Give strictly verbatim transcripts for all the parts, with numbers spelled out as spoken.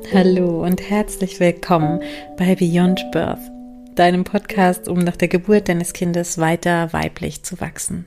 Hallo und herzlich willkommen bei Beyond Birth, deinem Podcast, um nach der Geburt deines Kindes weiter weiblich zu wachsen.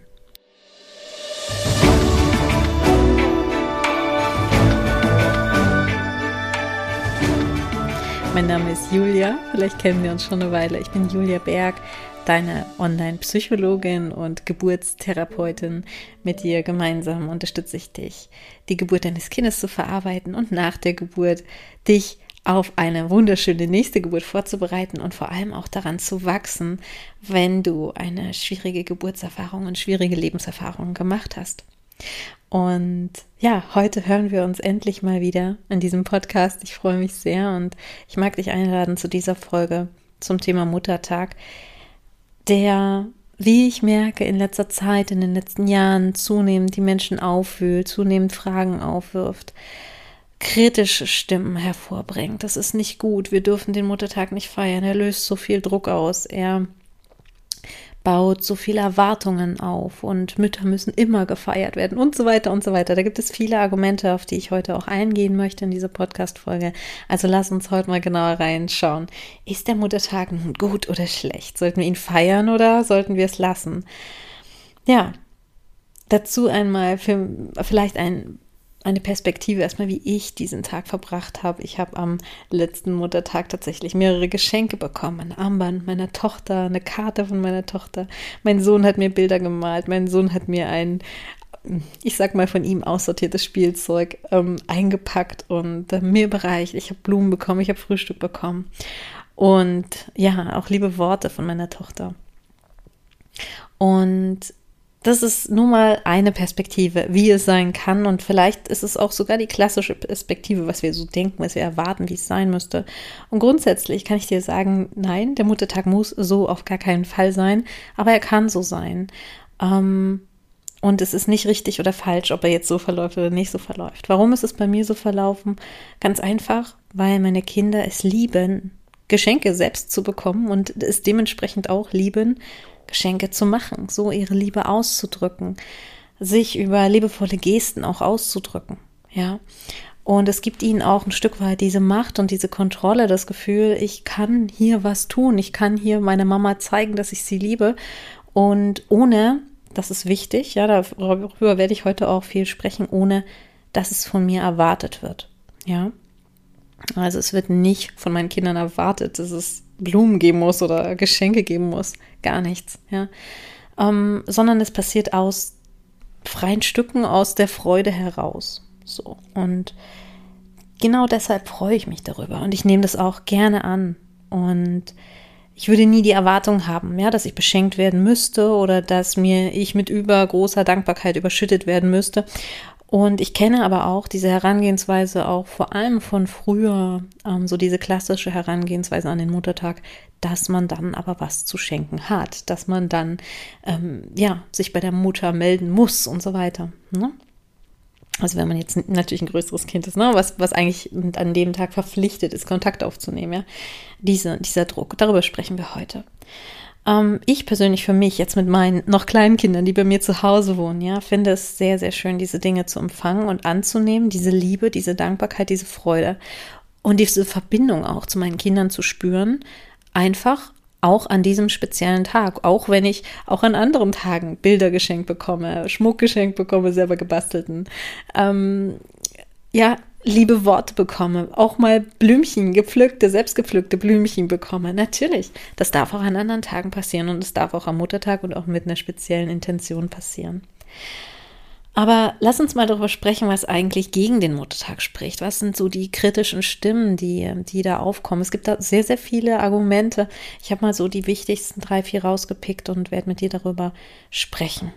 Mein Name ist Julia, vielleicht kennen wir uns schon eine Weile. Ich bin Julia Berg, deine Online-Psychologin und Geburtstherapeutin. Mit dir gemeinsam unterstütze ich dich, die Geburt deines Kindes zu verarbeiten und nach der Geburt dich auf eine wunderschöne nächste Geburt vorzubereiten und vor allem auch daran zu wachsen, wenn du eine schwierige Geburtserfahrung und schwierige Lebenserfahrungen gemacht hast. Und ja, heute hören wir uns endlich mal wieder in diesem Podcast. Ich freue mich sehr und ich mag dich einladen zu dieser Folge zum Thema Muttertag, der, wie ich merke, in letzter Zeit, in den letzten Jahren zunehmend die Menschen aufwühlt, zunehmend Fragen aufwirft, kritische Stimmen hervorbringt. Das ist nicht gut, wir dürfen den Muttertag nicht feiern, er löst so viel Druck aus, er baut so viele Erwartungen auf und Mütter müssen immer gefeiert werden und so weiter und so weiter. Da gibt es viele Argumente, auf die ich heute auch eingehen möchte in dieser Podcast-Folge. Also lass uns heute mal genauer reinschauen. Ist der Muttertag nun gut oder schlecht? Sollten wir ihn feiern oder sollten wir es lassen? Ja, dazu einmal für vielleicht ein eine Perspektive erstmal, wie ich diesen Tag verbracht habe. Ich habe am letzten Muttertag tatsächlich mehrere Geschenke bekommen. Ein Armband meiner Tochter, eine Karte von meiner Tochter. Mein Sohn hat mir Bilder gemalt. Mein Sohn hat mir ein, ich sag mal, von ihm aussortiertes Spielzeug ähm, eingepackt und äh, mir bereicht. Ich habe Blumen bekommen, ich habe Frühstück bekommen. Und ja, auch liebe Worte von meiner Tochter. Und das ist nun mal eine Perspektive, wie es sein kann, und vielleicht ist es auch sogar die klassische Perspektive, was wir so denken, was wir erwarten, wie es sein müsste. Und grundsätzlich kann ich dir sagen, nein, der Muttertag muss so auf gar keinen Fall sein, aber er kann so sein. Ähm, und es ist nicht richtig oder falsch, ob er jetzt so verläuft oder nicht so verläuft. Warum ist es bei mir so verlaufen? Ganz einfach, weil meine Kinder es lieben, Geschenke selbst zu bekommen und es dementsprechend auch lieben, Geschenke zu machen, so ihre Liebe auszudrücken, sich über liebevolle Gesten auch auszudrücken, ja. Und es gibt ihnen auch ein Stück weit diese Macht und diese Kontrolle, das Gefühl, ich kann hier was tun, ich kann hier meiner Mama zeigen, dass ich sie liebe, und ohne, das ist wichtig, ja, darüber werde ich heute auch viel sprechen, ohne, dass es von mir erwartet wird, ja. Also es wird nicht von meinen Kindern erwartet, dass es Blumen geben muss oder Geschenke geben muss. Gar nichts, ja. Ähm, sondern es passiert aus freien Stücken, aus der Freude heraus. So. Und genau deshalb freue ich mich darüber. Und ich nehme das auch gerne an. Und ich würde nie die Erwartung haben, ja, dass ich beschenkt werden müsste oder dass mir ich mit übergroßer Dankbarkeit überschüttet werden müsste. Und ich kenne aber auch diese Herangehensweise auch vor allem von früher, ähm, so diese klassische Herangehensweise an den Muttertag, dass man dann aber was zu schenken hat, dass man dann ähm, ja sich bei der Mutter melden muss und so weiter. Ne? Also wenn man jetzt natürlich ein größeres Kind ist, ne, was, was eigentlich an dem Tag verpflichtet ist, Kontakt aufzunehmen, ja, Diese, dieser Druck, darüber sprechen wir heute. Ähm, ich persönlich für mich, jetzt mit meinen noch kleinen Kindern, die bei mir zu Hause wohnen, ja, finde es sehr, sehr schön, diese Dinge zu empfangen und anzunehmen, diese Liebe, diese Dankbarkeit, diese Freude und diese Verbindung auch zu meinen Kindern zu spüren, einfach auch an diesem speziellen Tag, auch wenn ich auch an anderen Tagen Bilder geschenkt bekomme, Schmuck geschenkt bekomme, selber gebastelten, ähm, ja, liebe Worte bekomme, auch mal Blümchen, gepflückte, selbstgepflückte Blümchen bekomme. Natürlich, das darf auch an anderen Tagen passieren und es darf auch am Muttertag und auch mit einer speziellen Intention passieren. Aber lass uns mal darüber sprechen, was eigentlich gegen den Muttertag spricht. Was sind so die kritischen Stimmen, die, die da aufkommen? Es gibt da sehr, sehr viele Argumente. Ich habe mal so die wichtigsten drei, vier rausgepickt und werde mit dir darüber sprechen.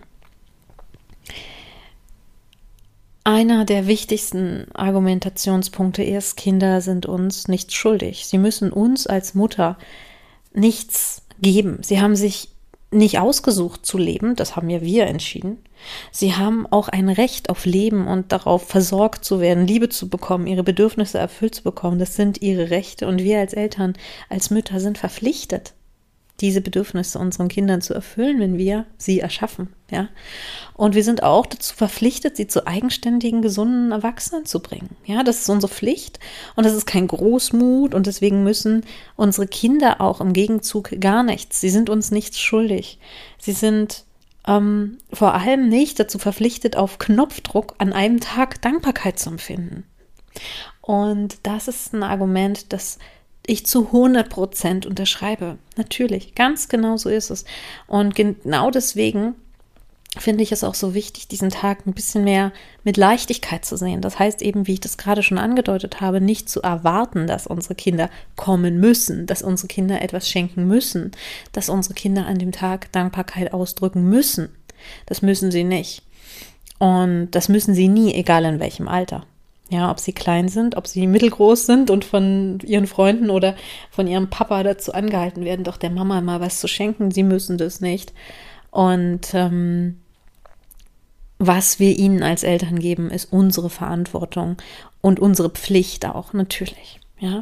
Einer der wichtigsten Argumentationspunkte ist, Kinder sind uns nichts schuldig. Sie müssen uns als Mutter nichts geben. Sie haben sich nicht ausgesucht zu leben, das haben ja wir entschieden. Sie haben auch ein Recht auf Leben und darauf versorgt zu werden, Liebe zu bekommen, ihre Bedürfnisse erfüllt zu bekommen. Das sind ihre Rechte und wir als Eltern, als Mütter sind verpflichtet, diese Bedürfnisse unseren Kindern zu erfüllen, wenn wir sie erschaffen, ja. Und wir sind auch dazu verpflichtet, sie zu eigenständigen, gesunden Erwachsenen zu bringen, ja. Das ist unsere Pflicht und das ist kein Großmut und deswegen müssen unsere Kinder auch im Gegenzug gar nichts. Sie sind uns nichts schuldig. Sie sind ähm, vor allem nicht dazu verpflichtet, auf Knopfdruck an einem Tag Dankbarkeit zu empfinden. Und das ist ein Argument, das ich zu hundert Prozent unterschreibe. Natürlich, ganz genau so ist es. Und genau deswegen finde ich es auch so wichtig, diesen Tag ein bisschen mehr mit Leichtigkeit zu sehen. Das heißt eben, wie ich das gerade schon angedeutet habe, nicht zu erwarten, dass unsere Kinder kommen müssen, dass unsere Kinder etwas schenken müssen, dass unsere Kinder an dem Tag Dankbarkeit ausdrücken müssen. Das müssen sie nicht. Und das müssen sie nie, egal in welchem Alter. Ja, ob sie klein sind, ob sie mittelgroß sind und von ihren Freunden oder von ihrem Papa dazu angehalten werden, doch der Mama mal was zu schenken. Sie müssen das nicht. Und ähm, was wir ihnen als Eltern geben, ist unsere Verantwortung und unsere Pflicht auch, natürlich. Ja.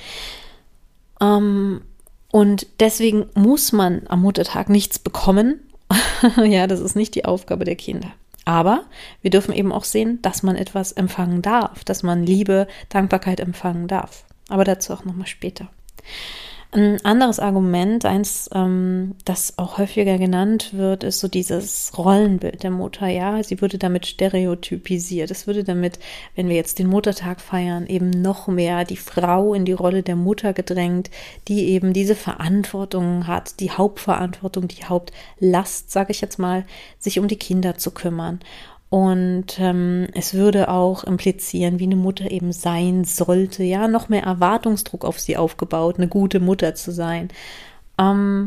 Ähm, und deswegen muss man am Muttertag nichts bekommen. Ja, das ist nicht die Aufgabe der Kinder. Aber wir dürfen eben auch sehen, dass man etwas empfangen darf, dass man Liebe, Dankbarkeit empfangen darf. Aber dazu auch nochmal später. Ein anderes Argument, eins, ähm, das auch häufiger genannt wird, ist so dieses Rollenbild der Mutter. Ja, sie würde damit stereotypisiert. Es würde damit, wenn wir jetzt den Muttertag feiern, eben noch mehr die Frau in die Rolle der Mutter gedrängt, die eben diese Verantwortung hat, die Hauptverantwortung, die Hauptlast, sage ich jetzt mal, sich um die Kinder zu kümmern. Und ähm, es würde auch implizieren, wie eine Mutter eben sein sollte, ja, noch mehr Erwartungsdruck auf sie aufgebaut, eine gute Mutter zu sein. Ähm,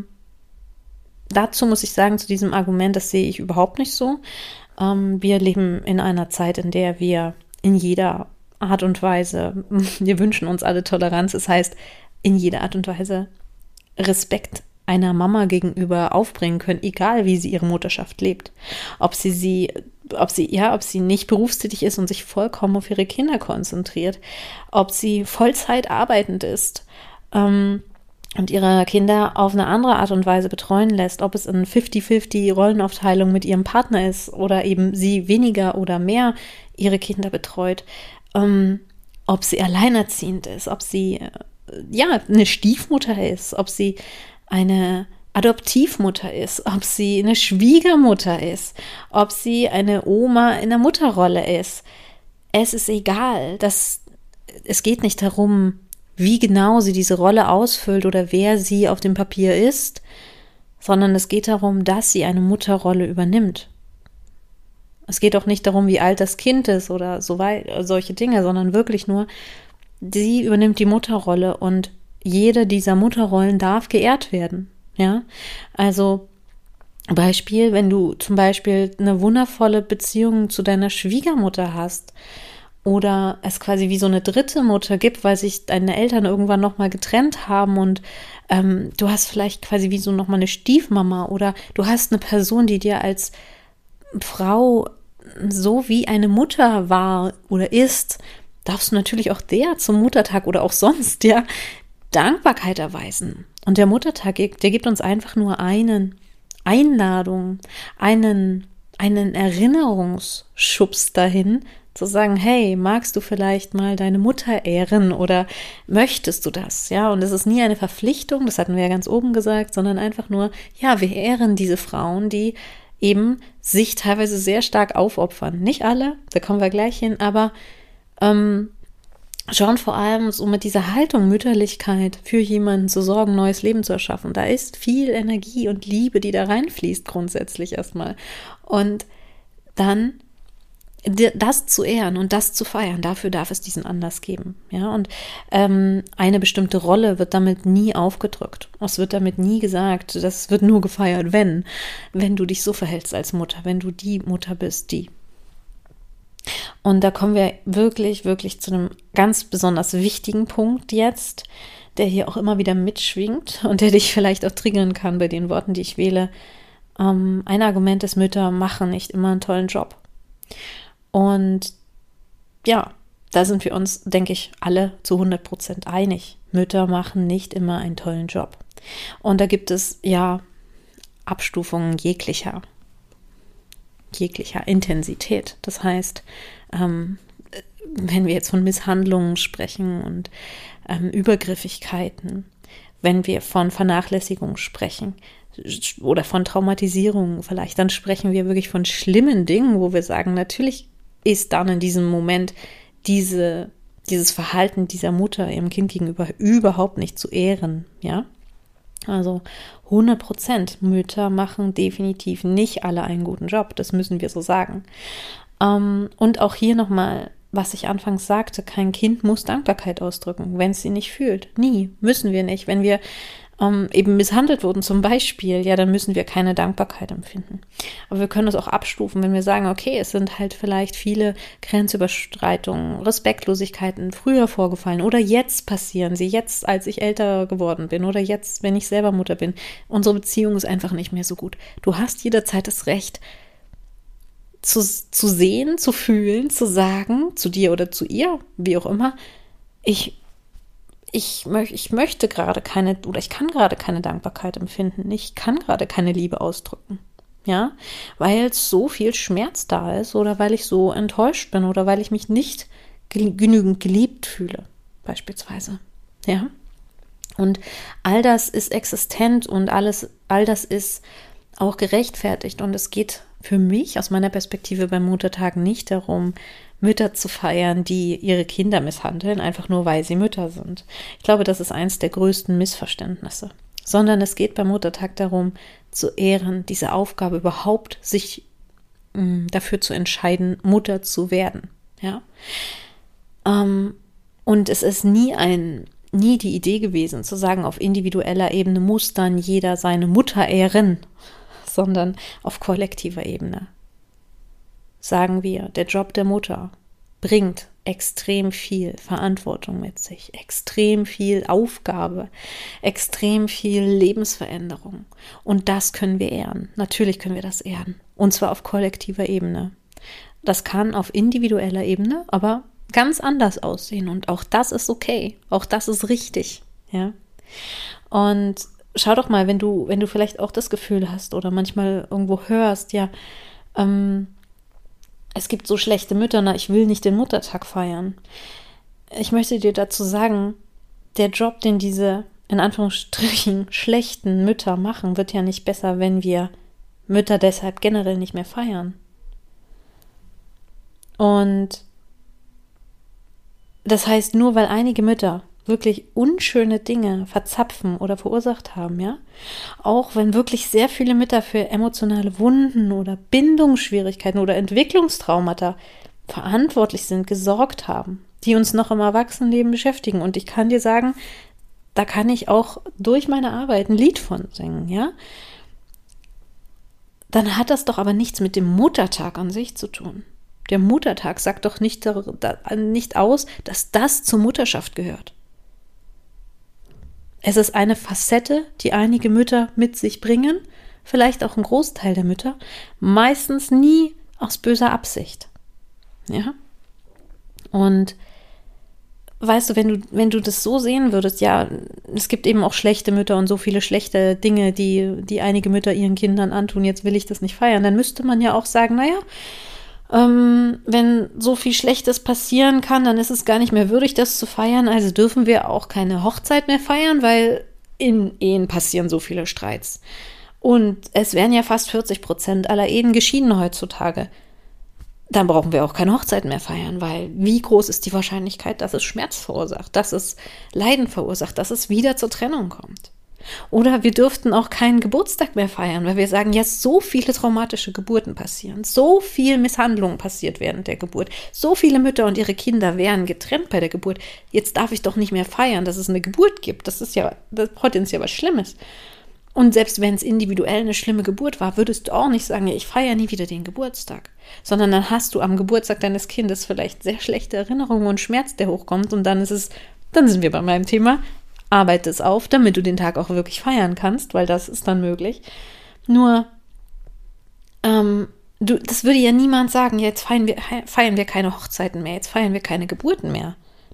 dazu muss ich sagen, zu diesem Argument, das sehe ich überhaupt nicht so. Ähm, wir leben in einer Zeit, in der wir in jeder Art und Weise, wir wünschen uns alle Toleranz, das heißt, in jeder Art und Weise Respekt einer Mama gegenüber aufbringen können, egal wie sie ihre Mutterschaft lebt. Ob sie sie, ob sie, ja, ob sie nicht berufstätig ist und sich vollkommen auf ihre Kinder konzentriert, ob sie Vollzeit arbeitend ist, ähm, und ihre Kinder auf eine andere Art und Weise betreuen lässt, ob es eine fünfzig fünfzig Rollenaufteilung mit ihrem Partner ist oder eben sie weniger oder mehr ihre Kinder betreut, ähm, ob sie alleinerziehend ist, ob sie, äh, ja, eine Stiefmutter ist, ob sie eine Adoptivmutter ist, ob sie eine Schwiegermutter ist, ob sie eine Oma in der Mutterrolle ist. Es ist egal. Das, es geht nicht darum, wie genau sie diese Rolle ausfüllt oder wer sie auf dem Papier ist, sondern es geht darum, dass sie eine Mutterrolle übernimmt. Es geht auch nicht darum, wie alt das Kind ist oder so weit, solche Dinge, sondern wirklich nur, sie übernimmt die Mutterrolle und jede dieser Mutterrollen darf geehrt werden, ja, also Beispiel, wenn du zum Beispiel eine wundervolle Beziehung zu deiner Schwiegermutter hast oder es quasi wie so eine dritte Mutter gibt, weil sich deine Eltern irgendwann nochmal getrennt haben und ähm, du hast vielleicht quasi wie so nochmal eine Stiefmama oder du hast eine Person, die dir als Frau so wie eine Mutter war oder ist, darfst du natürlich auch der zum Muttertag oder auch sonst, ja, Dankbarkeit erweisen. Und der Muttertag, der gibt uns einfach nur einen Einladung, einen, einen Erinnerungsschubs dahin, zu sagen, hey, magst du vielleicht mal deine Mutter ehren oder möchtest du das? Ja, und es ist nie eine Verpflichtung, das hatten wir ja ganz oben gesagt, sondern einfach nur, ja, wir ehren diese Frauen, die eben sich teilweise sehr stark aufopfern. Nicht alle, da kommen wir gleich hin, aber ähm, schauen vor allem so mit dieser Haltung Mütterlichkeit für jemanden zu sorgen, neues Leben zu erschaffen. Da ist viel Energie und Liebe, die da reinfließt grundsätzlich erstmal. Und dann das zu ehren und das zu feiern, dafür darf es diesen Anlass geben. Ja, und ähm, eine bestimmte Rolle wird damit nie aufgedrückt. Es wird damit nie gesagt, das wird nur gefeiert, wenn, wenn du dich so verhältst als Mutter, wenn du die Mutter bist, die. Und da kommen wir wirklich, wirklich zu einem ganz besonders wichtigen Punkt jetzt, der hier auch immer wieder mitschwingt und der dich vielleicht auch triggern kann bei den Worten, die ich wähle. Ähm, ein Argument ist, Mütter machen nicht immer einen tollen Job. Und ja, da sind wir uns, denke ich, alle zu hundert Prozent einig. Mütter machen nicht immer einen tollen Job. Und da gibt es ja Abstufungen jeglicher, jeglicher Intensität. Das heißt, ähm, wenn wir jetzt von Misshandlungen sprechen und ähm, Übergriffigkeiten, wenn wir von Vernachlässigung sprechen oder von Traumatisierung vielleicht, dann sprechen wir wirklich von schlimmen Dingen, wo wir sagen, natürlich ist dann in diesem Moment diese, dieses Verhalten dieser Mutter ihrem Kind gegenüber überhaupt nicht zu ehren, ja. Also hundert Prozent Mütter machen definitiv nicht alle einen guten Job, das müssen wir so sagen. Ähm, und auch hier nochmal, was ich anfangs sagte, kein Kind muss Dankbarkeit ausdrücken, wenn es sie nicht fühlt. Nie, müssen wir nicht. Wenn wir ähm, eben misshandelt wurden zum Beispiel, ja, dann müssen wir keine Dankbarkeit empfinden. Aber wir können es auch abstufen, wenn wir sagen, okay, es sind halt vielleicht viele Grenzüberschreitungen, Respektlosigkeiten früher vorgefallen oder jetzt passieren sie, jetzt, als ich älter geworden bin oder jetzt, wenn ich selber Mutter bin. Unsere Beziehung ist einfach nicht mehr so gut. Du hast jederzeit das Recht, Zu, zu sehen, zu fühlen, zu sagen, zu dir oder zu ihr, wie auch immer, ich, ich, möch, ich möchte gerade keine, oder ich kann gerade keine Dankbarkeit empfinden, ich kann gerade keine Liebe ausdrücken, ja, weil so viel Schmerz da ist oder weil ich so enttäuscht bin oder weil ich mich nicht genügend geliebt fühle, beispielsweise, ja, und all das ist existent und alles, all das ist auch gerechtfertigt und es geht für mich aus meiner Perspektive beim Muttertag nicht darum, Mütter zu feiern, die ihre Kinder misshandeln, einfach nur weil sie Mütter sind. Ich glaube, das ist eins der größten Missverständnisse. Sondern es geht beim Muttertag darum, zu ehren, diese Aufgabe überhaupt sich mh, dafür zu entscheiden, Mutter zu werden. Ja? Ähm, und es ist nie ein nie die Idee gewesen, zu sagen, auf individueller Ebene muss dann jeder seine Mutter ehren, sondern auf kollektiver Ebene. Sagen wir, der Job der Mutter bringt extrem viel Verantwortung mit sich, extrem viel Aufgabe, extrem viel Lebensveränderung. Und das können wir ehren. Natürlich können wir das ehren. Und zwar auf kollektiver Ebene. Das kann auf individueller Ebene aber ganz anders aussehen. Und auch das ist okay. Auch das ist richtig. Ja. Und schau doch mal, wenn du, wenn du vielleicht auch das Gefühl hast oder manchmal irgendwo hörst, ja, ähm, es gibt so schlechte Mütter, na, ich will nicht den Muttertag feiern. Ich möchte dir dazu sagen, der Job, den diese, in Anführungsstrichen, schlechten Mütter machen, wird ja nicht besser, wenn wir Mütter deshalb generell nicht mehr feiern. Und das heißt, nur weil einige Mütter wirklich unschöne Dinge verzapfen oder verursacht haben, ja. Auch wenn wirklich sehr viele Mütter für emotionale Wunden oder Bindungsschwierigkeiten oder Entwicklungstraumata verantwortlich sind, gesorgt haben, die uns noch im Erwachsenenleben beschäftigen. Und ich kann dir sagen, da kann ich auch durch meine Arbeit ein Lied von singen, ja. Dann hat das doch aber nichts mit dem Muttertag an sich zu tun. Der Muttertag sagt doch nicht, nicht aus, dass das zur Mutterschaft gehört. Es ist eine Facette, die einige Mütter mit sich bringen, vielleicht auch ein Großteil der Mütter, meistens nie aus böser Absicht. Ja? Und weißt du, wenn du, wenn du das so sehen würdest, ja, es gibt eben auch schlechte Mütter und so viele schlechte Dinge, die, die einige Mütter ihren Kindern antun, jetzt will ich das nicht feiern, dann müsste man ja auch sagen, naja, Ähm, wenn so viel Schlechtes passieren kann, dann ist es gar nicht mehr würdig, das zu feiern. Also dürfen wir auch keine Hochzeit mehr feiern, weil in Ehen passieren so viele Streits. Und es werden ja fast vierzig Prozent aller Ehen geschieden heutzutage. Dann brauchen wir auch keine Hochzeit mehr feiern, weil wie groß ist die Wahrscheinlichkeit, dass es Schmerz verursacht, dass es Leiden verursacht, dass es wieder zur Trennung kommt. Oder wir dürften auch keinen Geburtstag mehr feiern, weil wir sagen, ja, so viele traumatische Geburten passieren, so viel Misshandlung passiert während der Geburt, so viele Mütter und ihre Kinder wären getrennt bei der Geburt. Jetzt darf ich doch nicht mehr feiern, dass es eine Geburt gibt. Das ist ja das potenziell was Schlimmes. Und selbst wenn es individuell eine schlimme Geburt war, würdest du auch nicht sagen, ja, ich feiere nie wieder den Geburtstag. Sondern dann hast du am Geburtstag deines Kindes vielleicht sehr schlechte Erinnerungen und Schmerz, der hochkommt. Und dann ist es, dann sind wir bei meinem Thema, arbeite es auf, damit du den Tag auch wirklich feiern kannst, weil das ist dann möglich. Nur, ähm, du, das würde ja niemand sagen, ja, jetzt feiern wir, feiern wir keine Hochzeiten mehr, jetzt feiern wir keine Geburten mehr.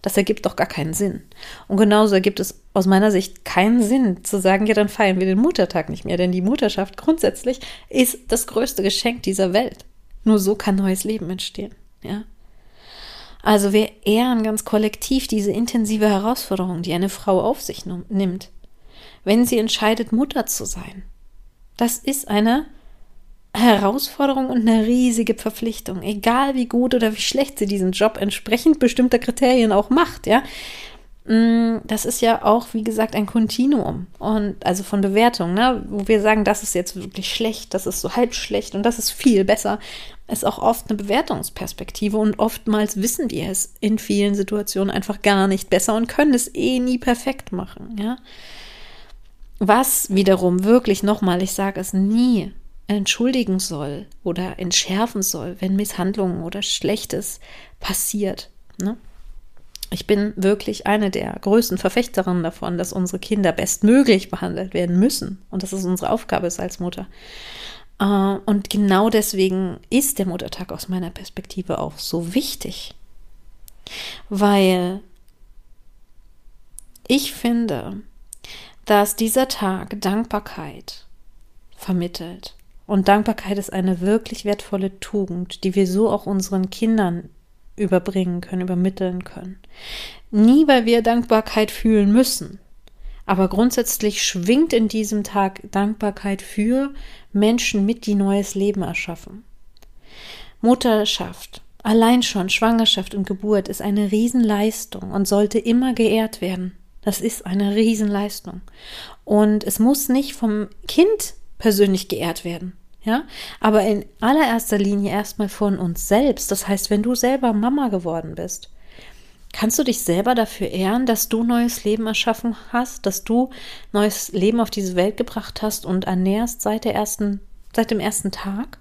Das ergibt doch gar keinen Sinn. Und genauso ergibt es aus meiner Sicht keinen Sinn, zu sagen, ja, dann feiern wir den Muttertag nicht mehr. Denn die Mutterschaft grundsätzlich ist das größte Geschenk dieser Welt. Nur so kann neues Leben entstehen. Ja? Also wir ehren ganz kollektiv diese intensive Herausforderung, die eine Frau auf sich nimmt, wenn sie entscheidet, Mutter zu sein. Das ist eine Herausforderung und eine riesige Verpflichtung, egal wie gut oder wie schlecht sie diesen Job entsprechend bestimmter Kriterien auch macht, ja. Das ist ja auch, wie gesagt, ein Kontinuum und also von Bewertung, ne, wo wir sagen, das ist jetzt wirklich schlecht, das ist so halb schlecht und das ist viel besser, ist auch oft eine Bewertungsperspektive und oftmals wissen wir es in vielen Situationen einfach gar nicht besser und können es eh nie perfekt machen, ja. Was wiederum wirklich nochmal, ich sage es nie, entschuldigen soll oder entschärfen soll, wenn Misshandlungen oder Schlechtes passiert. Ne? Ich bin wirklich eine der größten Verfechterinnen davon, dass unsere Kinder bestmöglich behandelt werden müssen und dass es unsere Aufgabe ist als Mutter. Und genau deswegen ist der Muttertag aus meiner Perspektive auch so wichtig, weil ich finde, dass dieser Tag Dankbarkeit vermittelt. Und Dankbarkeit ist eine wirklich wertvolle Tugend, die wir so auch unseren Kindern überbringen können, übermitteln können. Nie, weil wir Dankbarkeit fühlen müssen, aber grundsätzlich schwingt in diesem Tag Dankbarkeit für Menschen mit, die neues Leben erschaffen. Mutterschaft, allein schon Schwangerschaft und Geburt ist eine Riesenleistung und sollte immer geehrt werden. Das ist eine Riesenleistung. Und es muss nicht vom Kind persönlich geehrt werden, ja, aber in allererster Linie erstmal von uns selbst. Das heißt, wenn du selber Mama geworden bist, kannst du dich selber dafür ehren, dass du neues Leben erschaffen hast, dass du neues Leben auf diese Welt gebracht hast und ernährst seit der ersten, seit dem ersten Tag.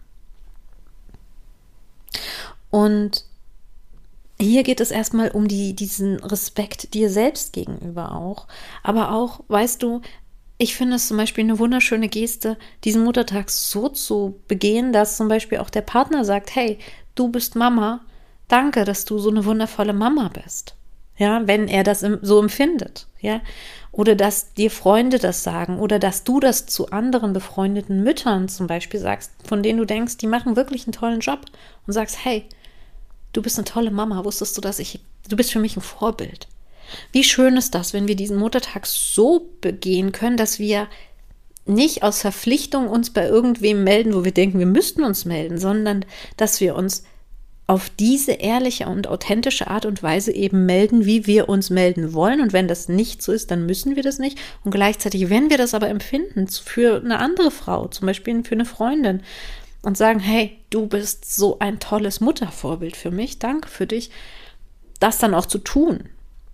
Und hier geht es erstmal um die, diesen Respekt dir selbst gegenüber auch, aber auch, weißt du, ich finde es zum Beispiel eine wunderschöne Geste, diesen Muttertag so zu begehen, dass zum Beispiel auch der Partner sagt, hey, du bist Mama, danke, dass du so eine wundervolle Mama bist. Ja, wenn er das so empfindet, ja, oder dass dir Freunde das sagen oder dass du das zu anderen befreundeten Müttern zum Beispiel sagst, von denen du denkst, die machen wirklich einen tollen Job und sagst, hey, du bist eine tolle Mama, wusstest du, dass ich, du bist für mich ein Vorbild. Wie schön ist das, wenn wir diesen Muttertag so begehen können, dass wir nicht aus Verpflichtung uns bei irgendwem melden, wo wir denken, wir müssten uns melden, sondern dass wir uns auf diese ehrliche und authentische Art und Weise eben melden, wie wir uns melden wollen. Und wenn das nicht so ist, dann müssen wir das nicht. Und gleichzeitig, wenn wir das aber empfinden für eine andere Frau, zum Beispiel für eine Freundin, und sagen, hey, du bist so ein tolles Muttervorbild für mich, danke für dich, das dann auch zu tun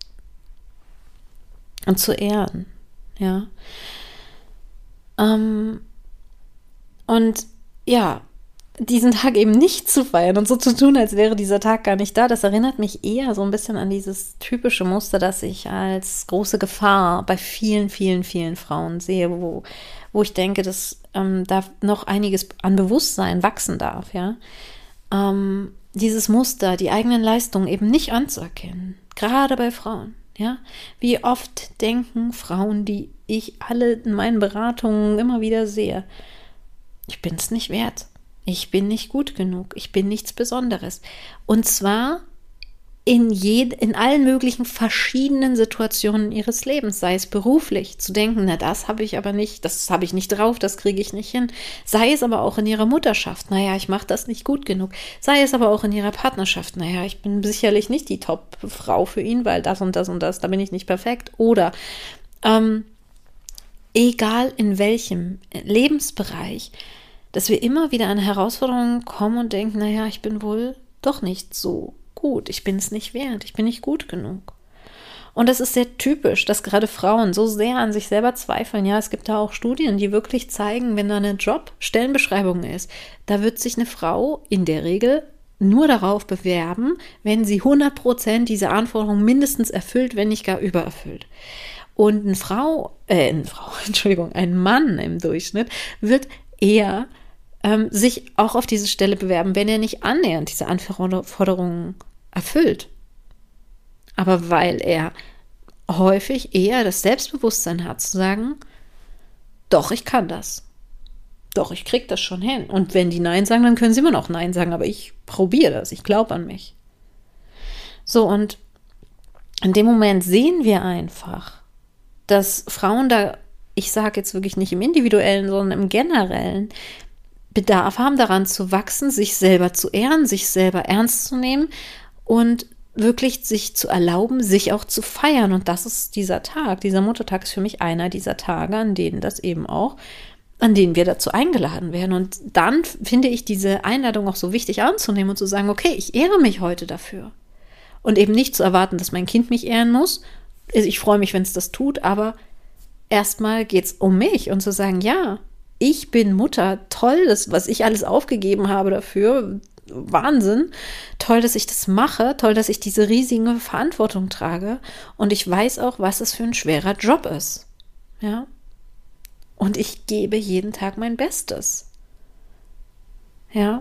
und zu ehren, ja. Ähm, und ja, diesen Tag eben nicht zu feiern und so zu tun, als wäre dieser Tag gar nicht da, das erinnert mich eher so ein bisschen an dieses typische Muster, das ich als große Gefahr bei vielen, vielen, vielen Frauen sehe, wo, wo ich denke, dass ähm, da noch einiges an Bewusstsein wachsen darf, ja. Ähm, dieses Muster, die eigenen Leistungen eben nicht anzuerkennen, gerade bei Frauen. Ja, wie oft denken Frauen, die ich alle in meinen Beratungen immer wieder sehe, ich bin es nicht wert, ich bin nicht gut genug, ich bin nichts Besonderes. Und zwar in, jed- in allen möglichen verschiedenen Situationen ihres Lebens, sei es beruflich, zu denken, na das habe ich aber nicht, das habe ich nicht drauf, das kriege ich nicht hin, sei es aber auch in ihrer Mutterschaft, naja, ich mache das nicht gut genug, sei es aber auch in ihrer Partnerschaft, naja, ich bin sicherlich nicht die Top-Frau für ihn, weil das und das und das, da bin ich nicht perfekt, oder ähm, egal in welchem Lebensbereich, dass wir immer wieder an Herausforderungen kommen und denken, naja, ich bin wohl doch nicht so gut, ich bin es nicht wert, ich bin nicht gut genug. Und das ist sehr typisch, dass gerade Frauen so sehr an sich selber zweifeln. Ja, es gibt da auch Studien, die wirklich zeigen, wenn da eine Job-Stellenbeschreibung ist, da wird sich eine Frau in der Regel nur darauf bewerben, wenn sie hundert Prozent diese Anforderungen mindestens erfüllt, wenn nicht gar übererfüllt. Und eine Frau, äh, eine Frau, Entschuldigung, ein Mann im Durchschnitt wird eher ähm, sich auch auf diese Stelle bewerben, wenn er nicht annähernd diese Anforderungen erfüllt. aber weil er häufig eher das Selbstbewusstsein hat, zu sagen, doch, ich kann das. Doch, ich krieg das schon hin. Und wenn die Nein sagen, dann können sie immer noch Nein sagen, aber ich probiere das, ich glaube an mich. So, und in dem Moment sehen wir einfach, dass Frauen da, ich sage jetzt wirklich nicht im Individuellen, sondern im Generellen, Bedarf haben, daran zu wachsen, sich selber zu ehren, sich selber ernst zu nehmen und wirklich sich zu erlauben, sich auch zu feiern. Und das ist dieser Tag. Dieser Muttertag ist für mich einer dieser Tage, an denen das eben auch, an denen wir dazu eingeladen werden. Und dann finde ich diese Einladung auch so wichtig anzunehmen und zu sagen, okay, ich ehre mich heute dafür. Und eben nicht zu erwarten, dass mein Kind mich ehren muss. Ich freue mich, wenn es das tut, aber erstmal geht es um mich und zu sagen, ja, ich bin Mutter, toll, das, was ich alles aufgegeben habe dafür, Wahnsinn, toll, dass ich das mache, toll, dass ich diese riesige Verantwortung trage und ich weiß auch, was es für ein schwerer Job ist, ja, und ich gebe jeden Tag mein Bestes, ja,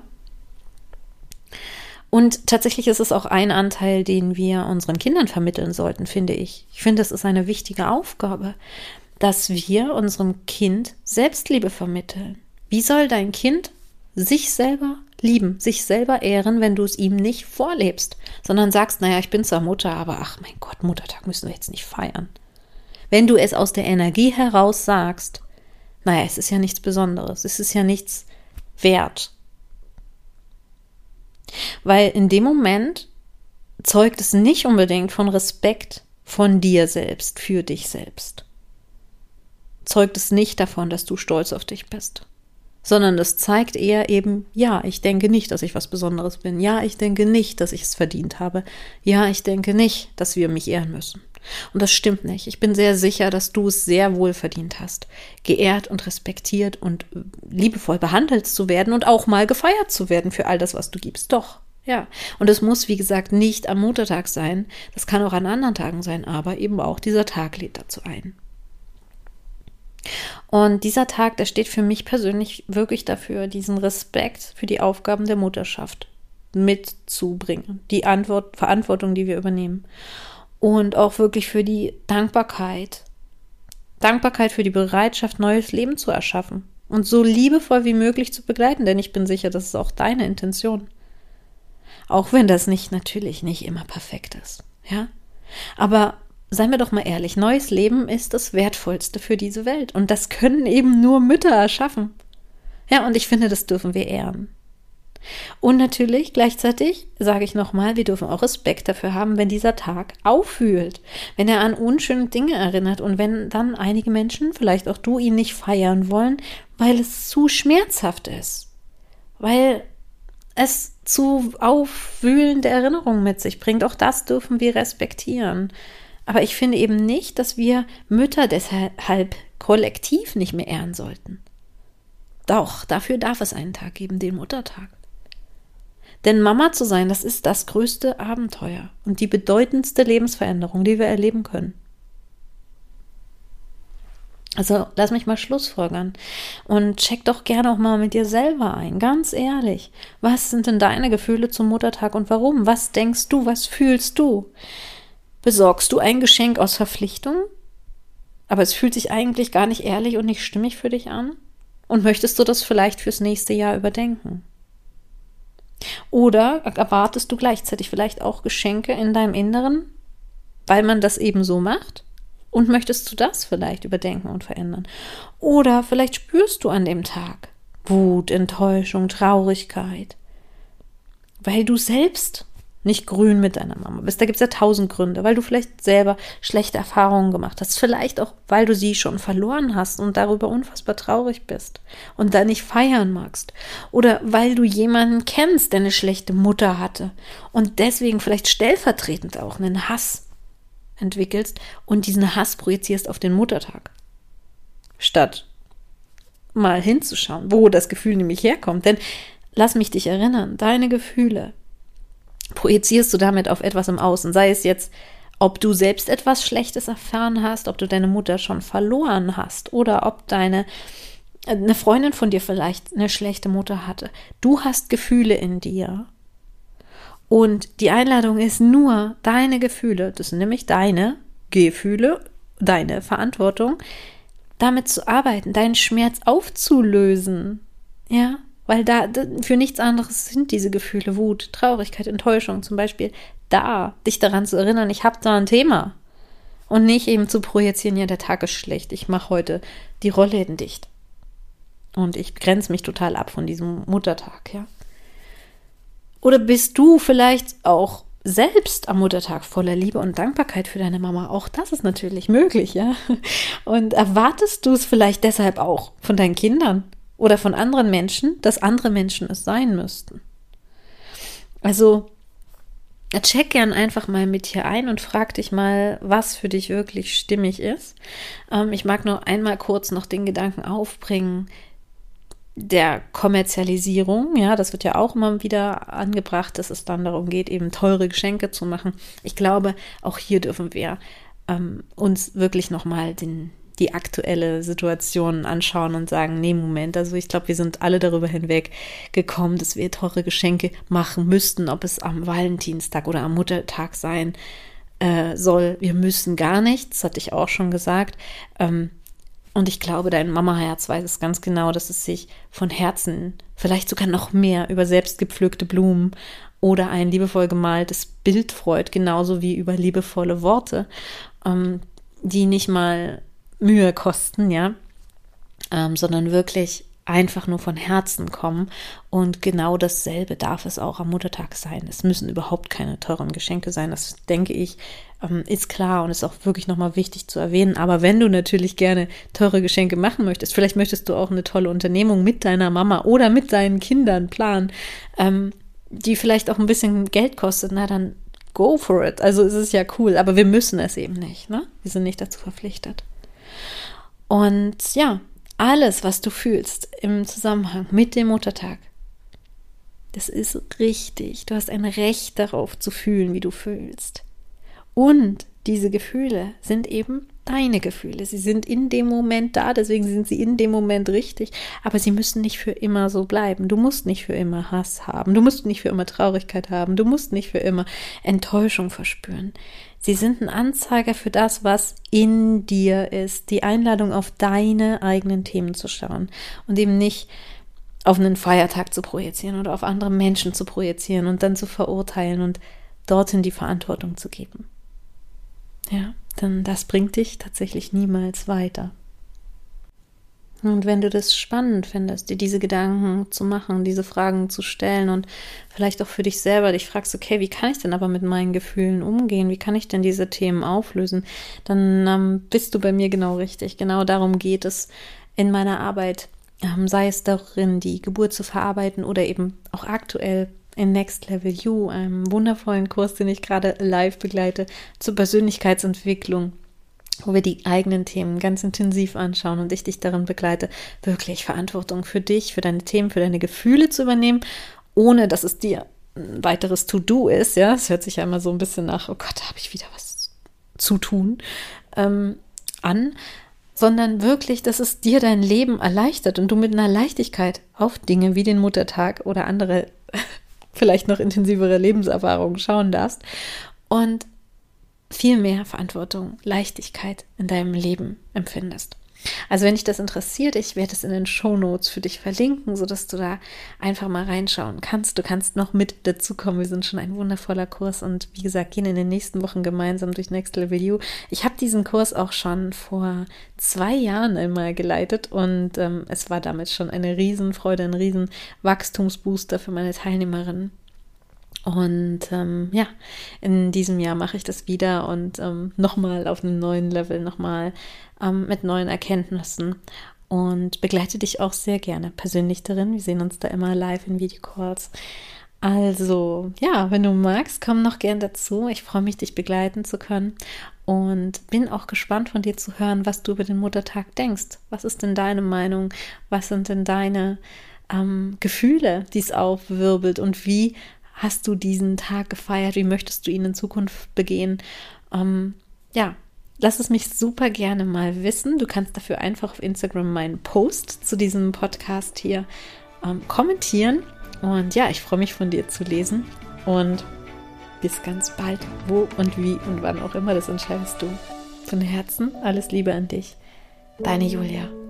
und tatsächlich ist es auch ein Anteil, den wir unseren Kindern vermitteln sollten, finde ich. Ich finde, es ist eine wichtige Aufgabe, dass wir unserem Kind Selbstliebe vermitteln. Wie soll dein Kind sich selber lieben, sich selber ehren, wenn du es ihm nicht vorlebst, sondern sagst, naja, ich bin zwar Mutter, aber ach mein Gott, Muttertag müssen wir jetzt nicht feiern. Wenn du es aus der Energie heraus sagst, naja, es ist ja nichts Besonderes, es ist ja nichts wert. Weil in dem Moment zeugt es nicht unbedingt von Respekt von dir selbst, für dich selbst. Zeugt es nicht davon, dass du stolz auf dich bist, sondern es zeigt eher eben, ja, ich denke nicht, dass ich was Besonderes bin. Ja, ich denke nicht, dass ich es verdient habe. Ja, ich denke nicht, dass wir mich ehren müssen. Und das stimmt nicht. Ich bin sehr sicher, dass du es sehr wohl verdient hast, geehrt und respektiert und liebevoll behandelt zu werden und auch mal gefeiert zu werden für all das, was du gibst. Doch, ja. Und es muss, wie gesagt, nicht am Muttertag sein. Das kann auch an anderen Tagen sein, aber eben auch dieser Tag lädt dazu ein. Und dieser Tag, der steht für mich persönlich wirklich dafür, diesen Respekt für die Aufgaben der Mutterschaft mitzubringen, die Antwort, Verantwortung, die wir übernehmen und auch wirklich für die Dankbarkeit, Dankbarkeit für die Bereitschaft, neues Leben zu erschaffen und so liebevoll wie möglich zu begleiten, denn ich bin sicher, das ist auch deine Intention. Auch wenn das nicht, natürlich nicht immer perfekt ist, ja, aber seien wir doch mal ehrlich, neues Leben ist das Wertvollste für diese Welt. Und das können eben nur Mütter erschaffen. Ja, und ich finde, das dürfen wir ehren. Und natürlich, gleichzeitig, sage ich nochmal, wir dürfen auch Respekt dafür haben, wenn dieser Tag aufwühlt. Wenn er an unschöne Dinge erinnert und wenn dann einige Menschen, vielleicht auch du, ihn nicht feiern wollen, weil es zu schmerzhaft ist. Weil es zu aufwühlende Erinnerungen mit sich bringt. Auch das dürfen wir respektieren. Aber ich finde eben nicht, dass wir Mütter deshalb kollektiv nicht mehr ehren sollten. Doch, dafür darf es einen Tag geben, den Muttertag. Denn Mama zu sein, das ist das größte Abenteuer und die bedeutendste Lebensveränderung, die wir erleben können. Also lass mich mal schlussfolgern und check doch gerne auch mal mit dir selber ein, ganz ehrlich. Was sind denn deine Gefühle zum Muttertag und warum? Was denkst du, was fühlst du? Besorgst du ein Geschenk aus Verpflichtung, aber es fühlt sich eigentlich gar nicht ehrlich und nicht stimmig für dich an? Und möchtest du das vielleicht fürs nächste Jahr überdenken? Oder erwartest du gleichzeitig vielleicht auch Geschenke in deinem Inneren, weil man das eben so macht? Und möchtest du das vielleicht überdenken und verändern? Oder vielleicht spürst du an dem Tag Wut, Enttäuschung, Traurigkeit, weil du selbst nicht grün mit deiner Mama bist. Da gibt es ja tausend Gründe, weil du vielleicht selber schlechte Erfahrungen gemacht hast. Vielleicht auch, weil du sie schon verloren hast und darüber unfassbar traurig bist und da nicht feiern magst. Oder weil du jemanden kennst, der eine schlechte Mutter hatte und deswegen vielleicht stellvertretend auch einen Hass entwickelst und diesen Hass projizierst auf den Muttertag. Statt mal hinzuschauen, wo das Gefühl nämlich herkommt. Denn lass mich dich erinnern, deine Gefühle projizierst du damit auf etwas im Außen, sei es jetzt, ob du selbst etwas Schlechtes erfahren hast, ob du deine Mutter schon verloren hast oder ob deine eine Freundin von dir vielleicht eine schlechte Mutter hatte. Du hast Gefühle in dir Und die Einladung ist nur, deine Gefühle, das sind nämlich deine Gefühle, deine Verantwortung, damit zu arbeiten, deinen Schmerz aufzulösen. Ja, weil da für nichts anderes sind diese Gefühle, Wut, Traurigkeit, Enttäuschung zum Beispiel, da, dich daran zu erinnern, ich habe da ein Thema. Und nicht eben zu projizieren, ja, der Tag ist schlecht, ich mache heute die Rollläden dicht. Und ich grenze mich total ab von diesem Muttertag, ja. Oder bist du vielleicht auch selbst am Muttertag voller Liebe und Dankbarkeit für deine Mama? Auch das ist natürlich möglich, ja. Und erwartest du es vielleicht deshalb auch von deinen Kindern oder von anderen Menschen, dass andere Menschen es sein müssten? Also check gern einfach mal mit hier ein und frag dich mal, was für dich wirklich stimmig ist. Ähm, ich mag nur einmal kurz noch den Gedanken aufbringen, der Kommerzialisierung, ja, das wird ja auch immer wieder angebracht, dass es dann darum geht, eben teure Geschenke zu machen. Ich glaube, auch hier dürfen wir ähm, uns wirklich nochmal den die aktuelle Situation anschauen und sagen, nee, Moment, also ich glaube, wir sind alle darüber hinweg gekommen, dass wir teure Geschenke machen müssten, ob es am Valentinstag oder am Muttertag sein äh, soll. Wir müssen gar nichts, hatte ich auch schon gesagt. Ähm, und ich glaube, dein Mamaherz weiß es ganz genau, dass es sich von Herzen, vielleicht sogar noch mehr, über selbst gepflückte Blumen oder ein liebevoll gemaltes Bild freut, genauso wie über liebevolle Worte, ähm, die nicht mal Mühe kosten, ja, ähm, sondern wirklich einfach nur von Herzen kommen. Und genau dasselbe darf es auch am Muttertag sein. Es müssen überhaupt keine teuren Geschenke sein. Das, denke ich, ähm, ist klar und ist auch wirklich nochmal wichtig zu erwähnen. Aber wenn du natürlich gerne teure Geschenke machen möchtest, vielleicht möchtest du auch eine tolle Unternehmung mit deiner Mama oder mit deinen Kindern planen, ähm, die vielleicht auch ein bisschen Geld kostet, na dann go for it. Also es ist ja cool, aber wir müssen es eben nicht, ne? Wir sind nicht dazu verpflichtet. Und ja, alles, was du fühlst im Zusammenhang mit dem Muttertag, das ist richtig. Du hast ein Recht darauf zu fühlen, wie du fühlst. Und diese Gefühle sind eben deine Gefühle. Sie sind in dem Moment da, deswegen sind sie in dem Moment richtig, aber sie müssen nicht für immer so bleiben. Du musst nicht für immer Hass haben, du musst nicht für immer Traurigkeit haben, du musst nicht für immer Enttäuschung verspüren. Sie sind ein Anzeiger für das, was in dir ist, die Einladung, auf deine eigenen Themen zu schauen und eben nicht auf einen Feiertag zu projizieren oder auf andere Menschen zu projizieren und dann zu verurteilen und dorthin die Verantwortung zu geben. Ja, denn das bringt dich tatsächlich niemals weiter. Und wenn du das spannend findest, dir diese Gedanken zu machen, diese Fragen zu stellen und vielleicht auch für dich selber dich fragst, okay, wie kann ich denn aber mit meinen Gefühlen umgehen? Wie kann ich denn diese Themen auflösen? Dann ähm, bist du bei mir genau richtig. Genau darum geht es in meiner Arbeit, ähm, sei es darin, die Geburt zu verarbeiten oder eben auch aktuell in Next Level You, einem wundervollen Kurs, den ich gerade live begleite, zur Persönlichkeitsentwicklung, wo wir die eigenen Themen ganz intensiv anschauen und ich dich darin begleite, wirklich Verantwortung für dich, für deine Themen, für deine Gefühle zu übernehmen, ohne dass es dir ein weiteres To-Do ist. Ja, es hört sich ja immer so ein bisschen nach, oh Gott, da habe ich wieder was zu tun, ähm, an, sondern wirklich, dass es dir dein Leben erleichtert und du mit einer Leichtigkeit auf Dinge wie den Muttertag oder andere vielleicht noch intensivere Lebenserfahrungen schauen darfst und viel mehr Verantwortung, Leichtigkeit in deinem Leben empfindest. Also wenn dich das interessiert, ich werde es in den Shownotes für dich verlinken, sodass du da einfach mal reinschauen kannst. Du kannst noch mit dazukommen. Wir sind schon ein wundervoller Kurs und wie gesagt, gehen in den nächsten Wochen gemeinsam durch Next Level You. Ich habe diesen Kurs auch schon vor zwei Jahren einmal geleitet und ähm, es war damit schon eine Riesenfreude, ein riesen Wachstumsbooster für meine Teilnehmerinnen. Und ähm, ja, in diesem Jahr mache ich das wieder und ähm, nochmal auf einem neuen Level, nochmal ähm, mit neuen Erkenntnissen und begleite dich auch sehr gerne persönlich darin. Wir sehen uns da immer live in Videocalls. Also ja, wenn du magst, komm noch gern dazu. Ich freue mich, dich begleiten zu können und bin auch gespannt von dir zu hören, was du über den Muttertag denkst. Was ist denn deine Meinung? Was sind denn deine ähm, Gefühle, die es aufwirbelt und wie hast du diesen Tag gefeiert? Wie möchtest du ihn in Zukunft begehen? Ähm, ja, lass es mich super gerne mal wissen. Du kannst dafür einfach auf Instagram meinen Post zu diesem Podcast hier ähm, kommentieren. Und ja, ich freue mich von dir zu lesen. Und bis ganz bald. Wo und wie und wann auch immer, das entscheidest du. Von Herzen alles Liebe an dich. Deine Julia.